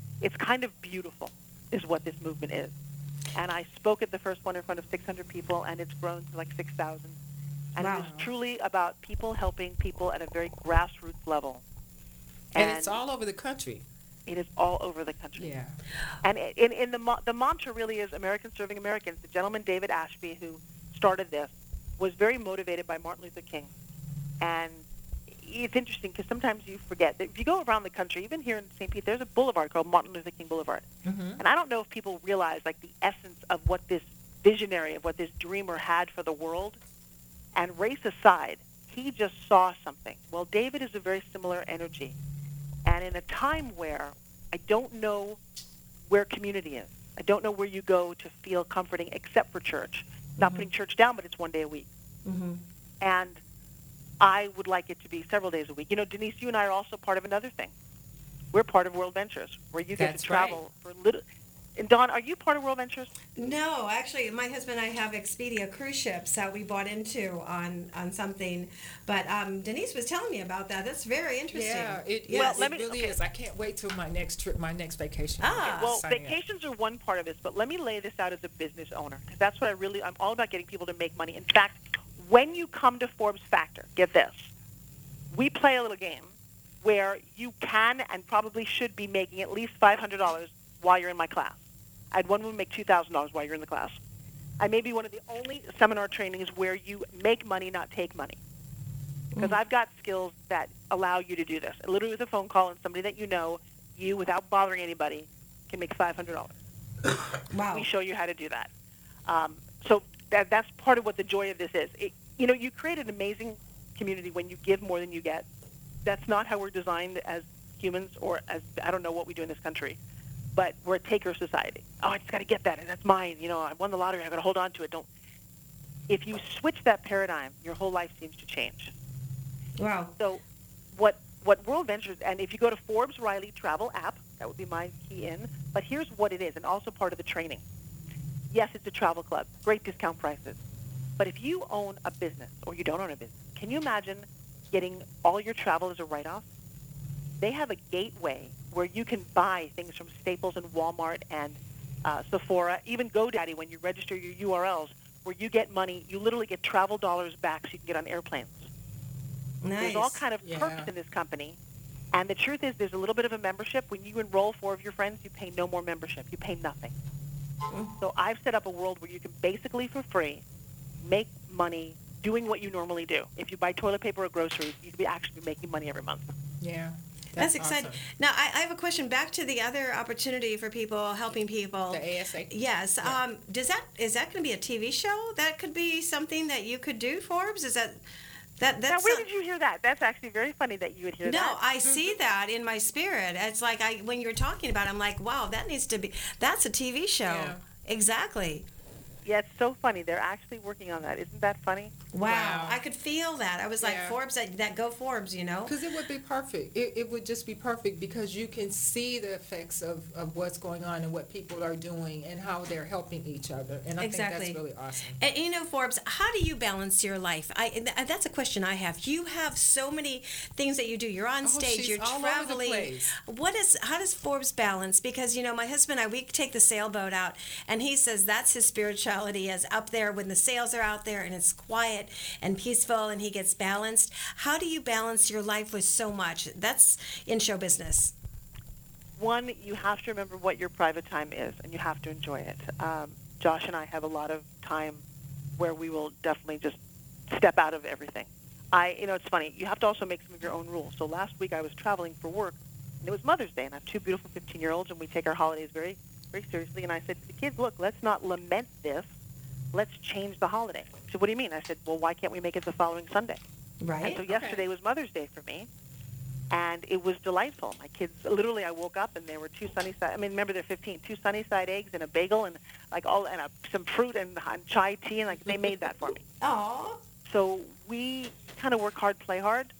of beautiful is what this movement is. And I spoke at the first one in front of 600 people, and it's grown to like 6,000. And Wow. it is truly about people helping people at a very grassroots level. And it's all over the country. It is all over the country. Yeah. And in the mantra really is Americans serving Americans. The gentleman, David Ashby, who started this, was very motivated by Martin Luther King. And it's interesting because sometimes you forget that if you go around the country, even here in St. Pete, there's a boulevard called Martin Luther King Boulevard. Mm-hmm. And I don't know if people realize like the essence of what this visionary, of what this dreamer had for the world. And race aside, he just saw something. Well, David is a very similar energy. And in a time where I don't know where community is, I don't know where you go to feel comforting except for church. Not putting church down, but it's one day a week. Mm-hmm. And I would like it to be several days a week. You know, Denise, you and I are also part of another thing. We're part of World Ventures, where you get That's to travel for a little. And Dawn, are you part of World Ventures? No, actually, my husband and I have Expedia cruise ships that we bought into on something. But Denise was telling me about that. That's very interesting. Yeah, it really is. I can't wait till my next trip, my next vacation. Well, Signing up. vacations are one part of this, but let me lay this out as a business owner, because that's what I'm all about, getting people to make money. In fact, when you come to Forbes Factor, get this, we play a little game where you can and probably should be making at least $500 while you're in my class. I had one woman make $2,000 while you're in the class. I may be one of the only seminar trainings where you make money, not take money. Because I've got skills that allow you to do this. Literally with a phone call and somebody that you know, you, without bothering anybody, can make $500. Wow. We show you how to do that. So that's part of what the joy of this is. You create an amazing community when you give more than you get. That's not how we're designed as humans, or as, I don't know what we do in this country. But we're a taker society. Oh, I just got to get that, and that's mine. You know, I won the lottery. I got to hold on to it. If you switch that paradigm, your whole life seems to change. Wow. So, what World Ventures, and if you go to Forbes Riley Travel app, that would be my key in. But here's what it is, and also part of the training. Yes, it's a travel club, great discount prices. But if you own a business or you don't own a business, can you imagine getting all your travel as a write-off? They have a gateway where you can buy things from Staples and Walmart and Sephora, even GoDaddy when you register your URLs, where you get money, you literally get travel dollars back so you can get on airplanes. Nice. There's all kind of perks in this company. And the truth is there's a little bit of a membership. When you enroll 4 of your friends, you pay no more membership. You pay nothing. So I've set up a world where you can basically for free make money doing what you normally do. If you buy toilet paper or groceries, you could be actually making money every month. Yeah. That's exciting. Awesome. Now, I have a question back to the other opportunity for people, helping people. The ASA? Yes. Yeah. Is that going to be a TV show? That could be something that you could do, Forbes? Is that's now, where did you hear that? That's actually very funny that you would hear that. No, I see that in my spirit. It's like when you were talking about it, I'm like, wow, that's a TV show. Yeah. Exactly. Yeah, it's so funny. They're actually working on that. Isn't that funny? Wow. I could feel that. I was like, Forbes, that go Forbes, you know? Because it would be perfect. It would just be perfect because you can see the effects of what's going on and what people are doing and how they're helping each other. And I think that's really awesome. And you know, Forbes, how do you balance your life? That's a question I have. You have so many things that you do. You're on stage, you're traveling. How does Forbes balance? Because, you know, my husband and I, we take the sailboat out, and he says that's his spirituality, is up there when the sails are out there and it's quiet and peaceful and he gets balanced. How do you balance your life with so much? That's in show business. One, you have to remember what your private time is, and you have to enjoy it. Josh and I have a lot of time where we will definitely just step out of everything. It's funny. You have to also make some of your own rules. So last week I was traveling for work, and it was Mother's Day, and I have 2 beautiful 15-year-olds, and we take our holidays very, very seriously. And I said to the kids, look, let's not lament this. Let's change the holiday. So what do you mean? I said, well, why can't we make it the following Sunday? Right. And so yesterday was Mother's Day for me, and it was delightful. My kids, literally, I woke up and there were 2 Sunnyside. I mean, remember they're 15. 2 Sunnyside eggs and a bagel and some fruit and chai tea, and they made that for me. Aww. So we kind of work hard, play hard.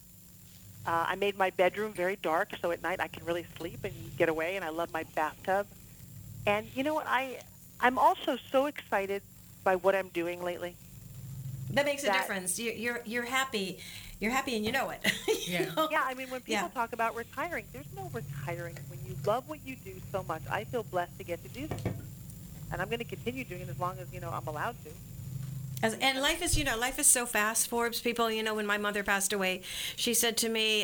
I made my bedroom very dark, so at night I can really sleep and get away, and I love my bathtub. And you know what? I'm also so excited by what I'm doing lately. That makes a difference. You're happy. You're happy, and you know it. Yeah. Yeah. I mean, when people talk about retiring, there's no retiring. When you love what you do so much, I feel blessed to get to do this, and I'm going to continue doing it as long as I'm allowed to. And life is so fast, Forbes. People, when my mother passed away, she said to me,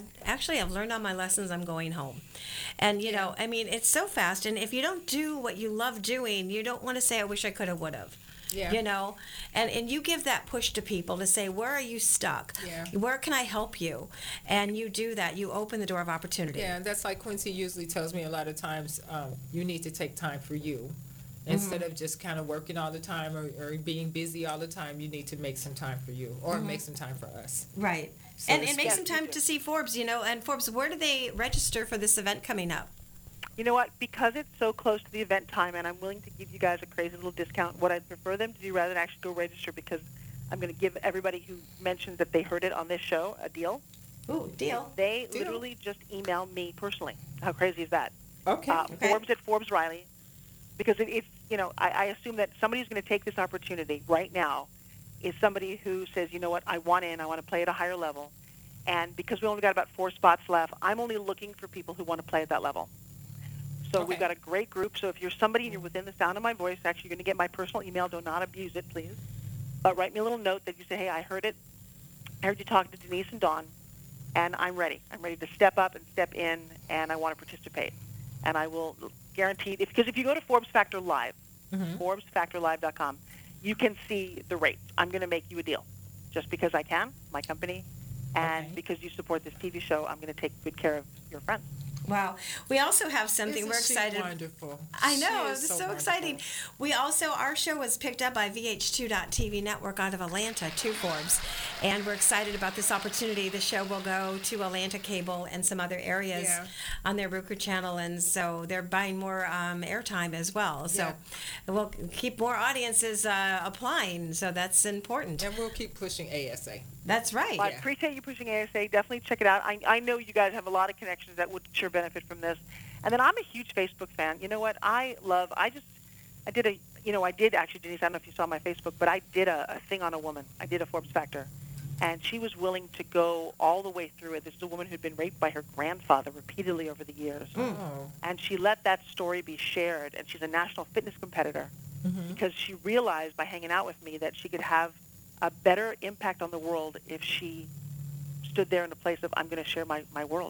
I've learned all my lessons. I'm going home. And, I mean, it's so fast. And if you don't do what you love doing, you don't want to say, I wish I could have, would have. Yeah. And you give that push to people to say, where are you stuck? Yeah. Where can I help you? And you do that. You open the door of opportunity. Yeah, that's like Quincy usually tells me a lot of times, you need to take time for you. Instead of just kind of working all the time or being busy all the time, you need to make some time for you or make some time for us. Right. So and make some time to see Forbes, And Forbes, where do they register for this event coming up? You know what? Because it's so close to the event time and I'm willing to give you guys a crazy little discount, what I'd prefer them to do rather than actually go register, because I'm going to give everybody who mentions that they heard it on this show a deal. Ooh, deal. They literally just email me personally. How crazy is that? Okay. Forbes at Forbes Riley. Because it's, I assume that somebody who's going to take this opportunity right now is somebody who says, you know what, I want to play at a higher level. And because we only got about 4 spots left, I'm only looking for people who want to play at that level. So we've got a great group. So if you're somebody and you're within the sound of my voice, actually you're going to get my personal email. Do not abuse it, please. But write me a little note that you say, hey, I heard it. I heard you talking to Denise and Dawn, and I'm ready. I'm ready to step up and step in, and I want to participate. And I will guaranteed, because if you go to Forbes Factor Live, ForbesFactorLive.com, you can see the rates. I'm going to make you a deal, just because I can, my company, and because you support this TV show. I'm going to take good care of your friends. Wow. We also have something we're excited. Wonderful. I know. It's so exciting. We also, our show was picked up by VH2.TV network out of Atlanta to Forbes. And we're excited about this opportunity. The show will go to Atlanta Cable and some other areas on their Roku channel. And so they're buying more airtime as well. So we'll keep more audiences applying. So that's important. And we'll keep pushing ASA. That's right. Well, I appreciate you pushing ASA. Definitely check it out. I know you guys have a lot of connections that would sure benefit from this. And then I'm a huge Facebook fan. You know what? I did actually, Denise, I don't know if you saw my Facebook, but I did a thing on a woman. I did a Forbes Factor. And she was willing to go all the way through it. This is a woman who'd been raped by her grandfather repeatedly over the years. Oh. And she let that story be shared. And she's a national fitness competitor because she realized by hanging out with me that she could have a better impact on the world if she stood there in a place of, I'm going to share my world.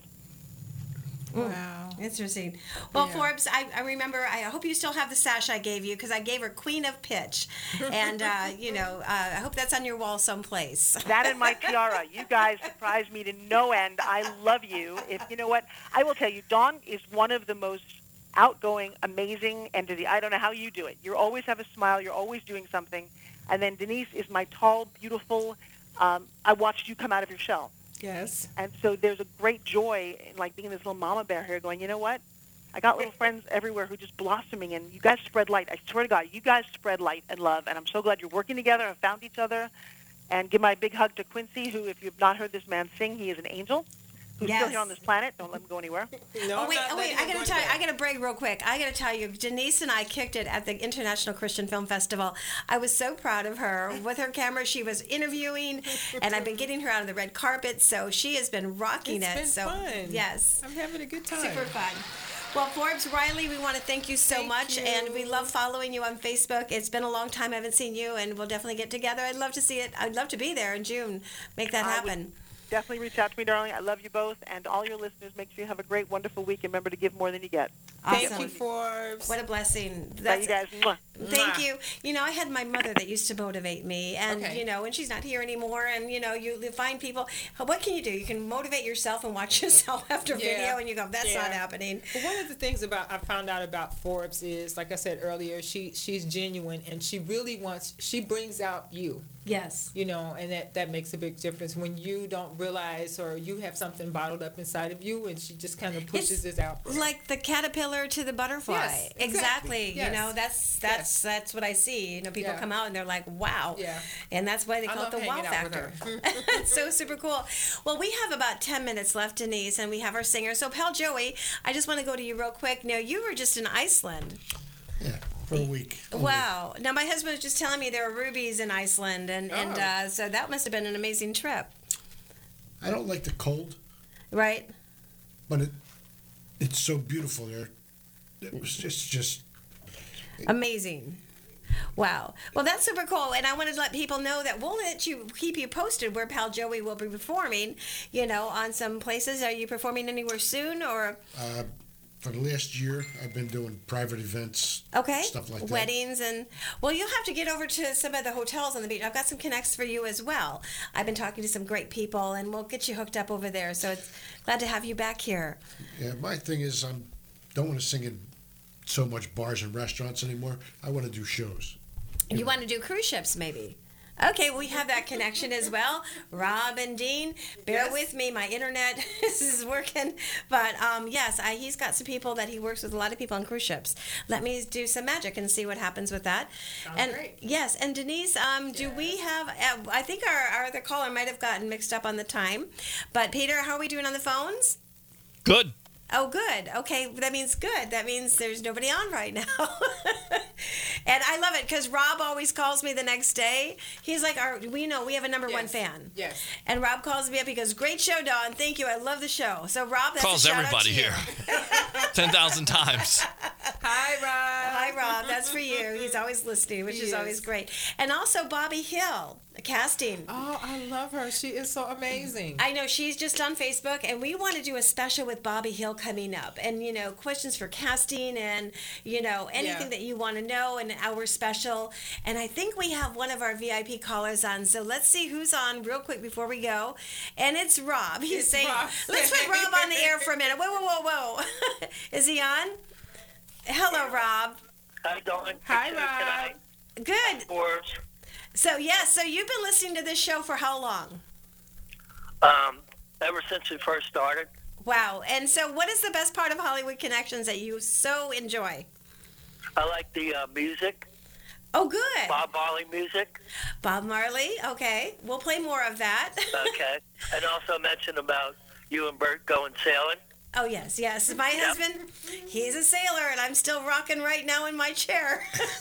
Wow. Interesting. Well, Forbes, I remember, I hope you still have the sash I gave you, because I gave her Queen of Pitch. And, I hope that's on your wall someplace. That and my tiara. You guys surprised me to no end. I love you. You know what? I will tell you, Dawn is one of the most outgoing, amazing entity. I don't know how you do it. You always have a smile. You're always doing something. And then Denise is my tall, beautiful, I watched you come out of your shell. Yes. And so there's a great joy in like being this little mama bear here going, you know what? I got little friends everywhere who are just blossoming, and you guys spread light. I swear to God, you guys spread light and love, and I'm so glad you're working together and found each other. And give my big hug to Quincy, who, if you've not heard this man sing, he is an angel who's still here on this planet. Don't let him go anywhere. Wait, I got to tell you, I got to break real quick. I got to tell you, Denise and I kicked it at the International Christian Film Festival. I was so proud of her. With her camera, she was interviewing, and I've been getting her out of the red carpet, so she has been rocking it. It's been fun. Yes. I'm having a good time. Super fun. Well, Forbes Riley, we want to thank you so much, and we love following you on Facebook. It's been a long time I haven't seen you, and we'll definitely get together. I'd love to see it. I'd love to be there in June. Make that happen. Definitely reach out to me, darling. I love you both, and all your listeners. Make sure you have a great, wonderful week. And remember to give more than you get. Awesome. Thank you, Forbes. What a blessing. That's, you guys. Mwah. Thank you. You know, I had my mother that used to motivate me, and and she's not here anymore. And you find people. What can you do? You can motivate yourself and watch yourself after video, and you go, "That's not happening." Well, one of the things I found out about Forbes is, like I said earlier, she's genuine, and she really she brings out you. Yes. And that makes a big difference when you don't realize or you have something bottled up inside of you, and she just kind of pushes it out there. Like the caterpillar similar to the butterfly. Yes, exactly. Yes. You know, that's what I see. You know, people come out and they're like, wow. Yeah. And that's why they call it the wow factor. It's so super cool. Well, we have about 10 minutes left, Denise, and we have our singer. So, Pal Joey, I just want to go to you real quick. Now, you were just in Iceland. Yeah, for a week. Wow. Now, my husband was just telling me there are rubies in Iceland, and so that must have been an amazing trip. I don't like the cold. Right. But it's so beautiful there. It was just amazing. Wow. Well, that's super cool. And I wanted to let people know that we'll keep you posted where Pal Joey will be performing, on some places. Are you performing anywhere soon or? For the last year, I've been doing private events, stuff like that. Weddings, well, you'll have to get over to some of the hotels on the beach. I've got some connects for you as well. I've been talking to some great people, and we'll get you hooked up over there. So it's glad to have you back here. Yeah, my thing is I don't want to sing in so much bars and restaurants anymore. I want to do shows. You want to do cruise ships, maybe? Okay, we have that connection as well. Rob and Dean, bear with me. My internet is working. But yes, he's got some people that he works with, a lot of people on cruise ships. Let me do some magic and see what happens with that. Sounds great. Yes, and Denise, do we have, I think our other caller might have gotten mixed up on the time. But Peter, how are we doing on the phones? Good. Oh, good. Okay, that means good. That means there's nobody on right now. And I love it because Rob always calls me the next day. He's like, we have a number one fan. Yes. And Rob calls me up. He goes, great show, Dawn. Thank you. I love the show. So, Rob, that's calls a shout everybody out to here. 10,000 times. Hi, Rob. Hi, Rob. That's for you. He's always listening, which is always great. And also Bobby Hill, casting. Oh, I love her. She is so amazing. I know. She's just on Facebook, and we want to do a special with Bobby Hill coming up. And, questions for casting and, anything that you want to know in our special. And I think we have one of our VIP callers on. So let's see who's on real quick before we go. And it's Rob. He's saying, Rob. Let's put Rob on the air for a minute. Whoa. Is he on? Hello, Rob. How you doing? Hi, Rob. Good. So you've been listening to this show for how long? Ever since we first started. Wow. And so what is the best part of Hollywood Connections that you so enjoy? I like the music. Oh, good. Bob Marley music. Bob Marley. Okay. We'll play more of that. Okay. And also mention about you and Bert going sailing. Oh, yes. My husband, he's a sailor, and I'm still rocking right now in my chair.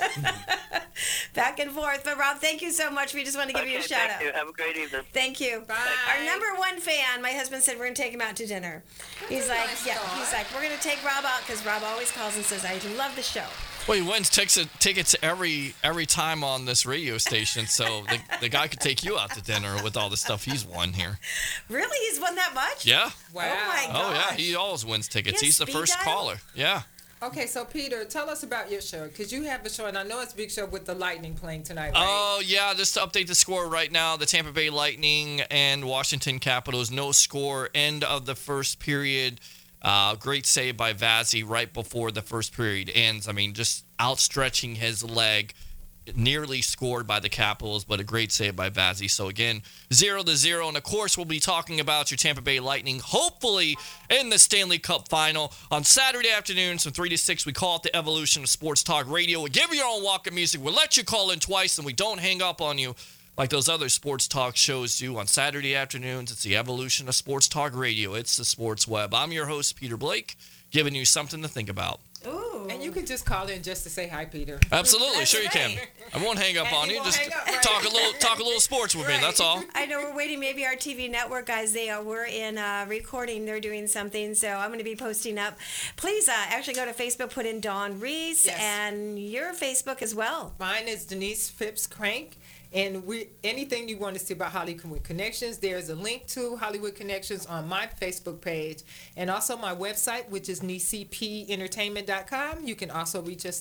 Back and forth. But, Rob, thank you so much. We just want to give you a shout out. Thank you. Have a great evening. Thank you. Bye. Our number one fan, my husband said we're going to take him out to dinner. He's like, we're going to take Rob out because Rob always calls and says, I love the show. Well, he wins tickets every time on this radio station, so the guy could take you out to dinner with all the stuff he's won here. Really? He's won that much? Yeah. Wow. Oh, my gosh. Oh, yeah. He always wins tickets. He's the first caller. Yeah. Okay, so Peter, tell us about your show, because you have a show, and I know it's a big show with the Lightning playing tonight, right? Oh, yeah, just to update the score right now, the Tampa Bay Lightning and Washington Capitals, no score, end of the first period. Great save by Vazzy right before the first period ends. I mean, just outstretching his leg, nearly scored by the Capitals, but a great save by Vazzy. So again, 0-0. And of course, we'll be talking about your Tampa Bay Lightning, hopefully in the Stanley Cup final on Saturday afternoons from 3 to 6. We call it the Evolution of Sports Talk Radio. We give you your own walk of music. We'll let you call in twice, and we don't hang up on you like those other sports talk shows do on Saturday afternoons. It's the Evolution of Sports Talk Radio. It's the Sports Web. I'm your host, Peter Blake, giving you something to think about. Ooh. And you can just call in just to say hi, Peter. Absolutely, sure you can. I won't hang up on you. Just talk a little sports with me. That's all. I know we're waiting. Maybe our TV network guys, we're in recording. They're doing something, so I'm going to be posting up. Please actually go to Facebook, put in Dawn Reese, and your Facebook as well. Mine is Denise Phipps Crank. And anything you want to see about Hollywood Connections, there's a link to Hollywood Connections on my Facebook page. And also my website, which is nicpentertainment.com. You can also reach us there.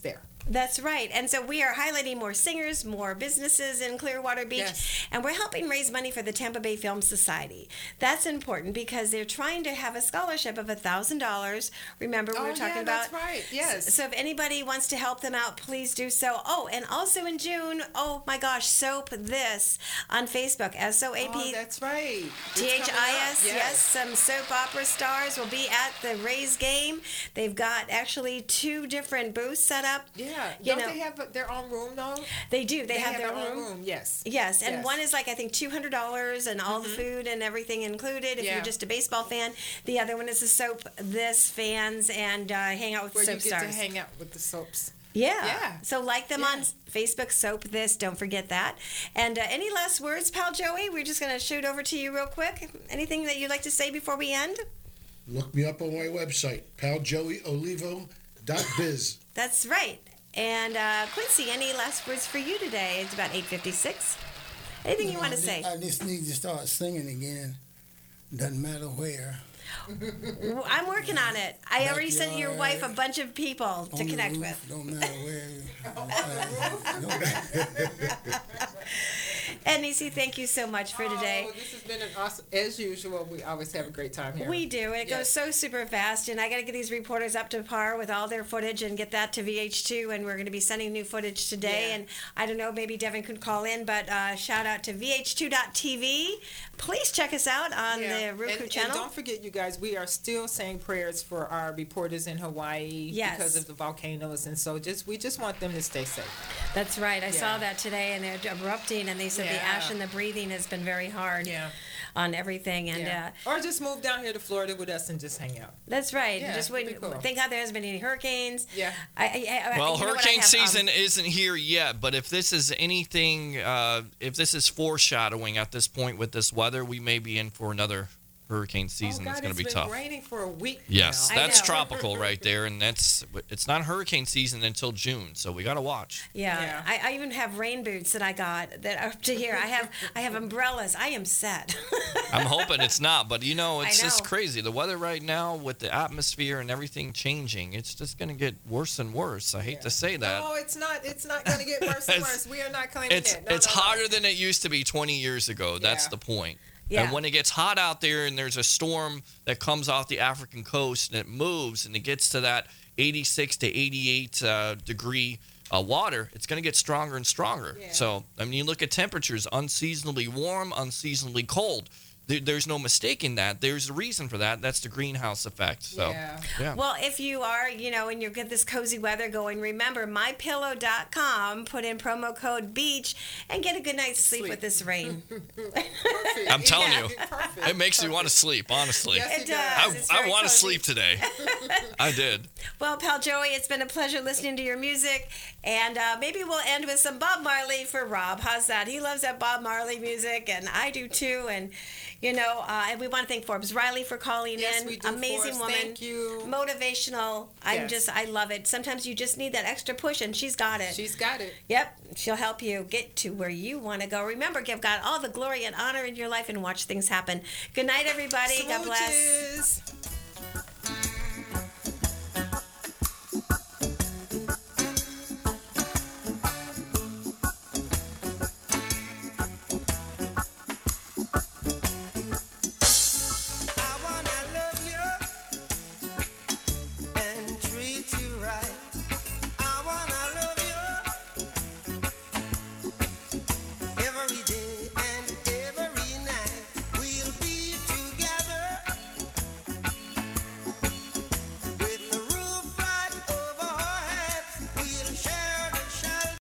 That's right. And so we are highlighting more singers, more businesses in Clearwater Beach, and we're helping raise money for the Tampa Bay Film Society. That's important because they're trying to have a scholarship of $1,000. Remember, we were talking about. That's right. Yes. So if anybody wants to help them out, please do so. Oh, and also in June, oh my gosh, Soap This on Facebook. SOAP. Oh, that's right. THIS. Yes, some soap opera stars will be at the Rays game. They've got actually 2 different booths set up. Yeah. You Don't know, they have their own room though? They do. They have their own room. Yes. Yes, and Yes. one is like I think $200 and all the food and everything included. If you're just a baseball fan, the other one is the Soap This fans and hang out with Where soap you get stars. to hang out with the soaps. Yeah. So like them on Facebook, Soap This. Don't forget that. And any last words, pal Joey? We're just going to shoot over to you real quick. Anything that you'd like to say before we end? Look me up on my website, paljoeyolivo.biz. That's right. And Quincy, any last words for you today? It's about 8:56. Anything you want to say? I just need to start singing again. Doesn't matter where. I'm working on it. I already sent your wife a bunch of people to connect with. Don't matter where. And Nisi, thank you so much for today. Oh, this has been an awesome, as usual. We always have a great time here. We do. It goes so super fast, and I got to get these reporters up to par with all their footage and get that to VH2. And we're going to be sending new footage today. And I don't know, maybe Devin could call in, but shout out to VH2.tv. Please check us out on the Roku channel. And don't forget, you guys, we are still saying prayers for our reporters in Hawaii because of the volcanoes, and so we just want them to stay safe. That's right. I saw that today, and they're erupting, and they said the ash and the breathing has been very hard on everything. And or just move down here to Florida with us and just hang out. That's right. Yeah, just wait. cool. Thank God there hasn't been any hurricanes. Yeah. Well, hurricane season isn't here yet, but if this is anything, if this is foreshadowing at this point with this weather, we may be in for another hurricane season. That's going to be tough. It's been raining for a week Yes, now. that's tropical right there, and it's not hurricane season until June, so we got to watch. Yeah. I even have rain boots that I got that are up to here. I have umbrellas. I am set. I'm hoping it's not, but it's just know. crazy. The weather right now with the atmosphere and everything changing, it's just going to get worse and worse. I hate to say that. No, it's not. It's not going to get worse and worse. We are not claiming it. It's hotter than it used to be 20 years ago. That's the point. Yeah. And when it gets hot out there and there's a storm that comes off the African coast and it moves and it gets to that 86 to 88 degree water, it's going to get stronger and stronger. Yeah. So, you look at temperatures, unseasonably warm, unseasonably cold. There's no mistaking that. There's a reason for that. That's the greenhouse effect. So, yeah. Well, if you are, and you get this cozy weather going, remember mypillow.com, put in promo code BEACH, and get a good night's sleep with this rain. I'm telling you, it makes me want to sleep, honestly. Yes, it does. I want to sleep today. I did. Well, pal Joey, it's been a pleasure listening to your music, and maybe we'll end with some Bob Marley for Rob. How's that? He loves that Bob Marley music, and I do too, and and we want to thank Forbes Riley for calling in. We do, amazing Forbes. woman. Thank you. Motivational. I love it. Sometimes you just need that extra push, and she's got it. She's got it. Yep. She'll help you get to where you want to go. Remember, give God all the glory and honor in your life and watch things happen. Good night, everybody. God bless.